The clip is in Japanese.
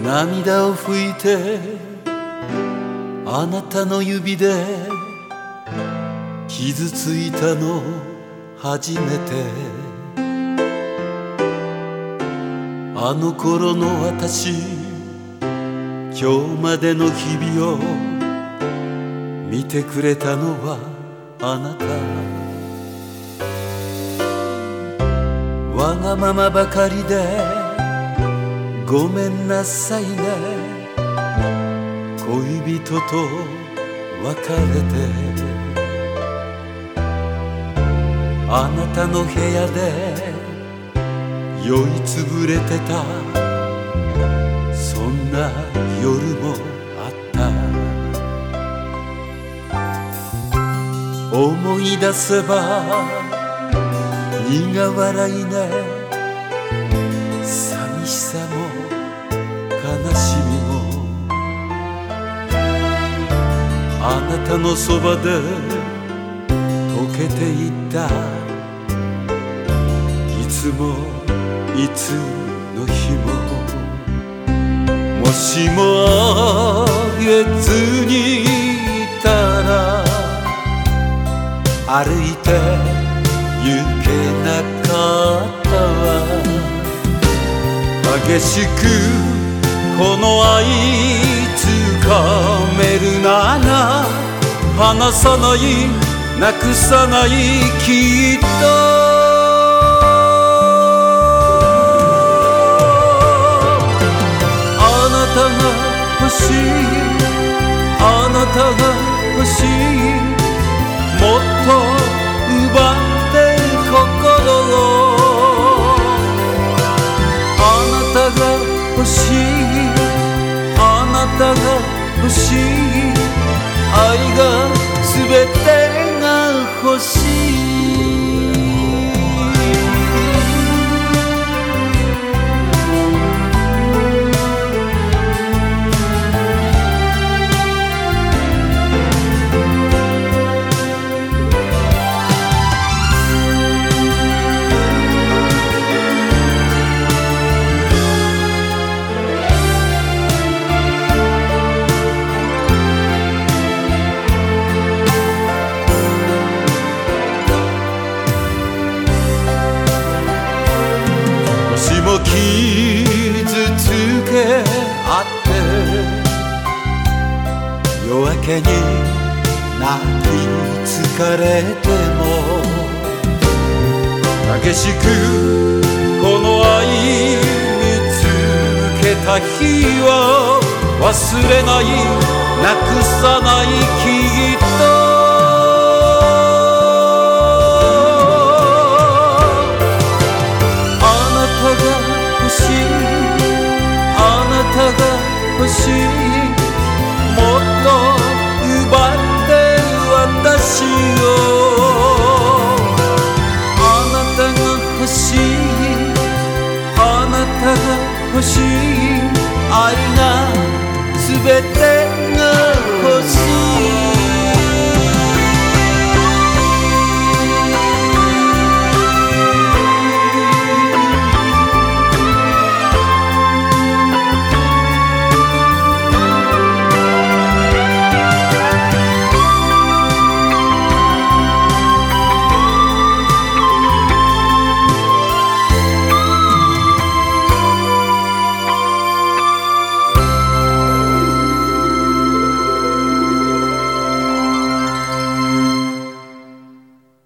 涙を拭いてあなたの指で傷ついたの初めて。あの頃の私、今日までの日々を見てくれたのはあなた。わがままばかりでごめんなさいね。恋人と別れてあなたの部屋で酔いつぶれてた、そんな夜もあった。思い出せば苦笑いね。寂しさも悲しみもあなたのそばで溶けていった。いつもいつの日も、もしも会えずにいたら歩いて行けなかったわ。激しくこの愛つかめるなら離さない、なくさない、きっと。あなたが欲しい、あなたが欲しい、もっと奪って心を。あなたが欲しい、あなたが欲しい、愛が全てが欲しい。傷つけ合って夜明けに泣き疲れても、激しくこの愛見つけた日は忘れない、なくさない、きっと。あなたが欲しい、もっと奪って私を。あなたが欲しい、あなたが欲しい、愛が全て